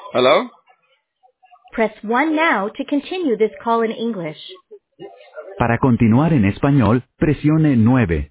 Hello? Press 1 now to continue this call in English. Para continuar en español, presione 9.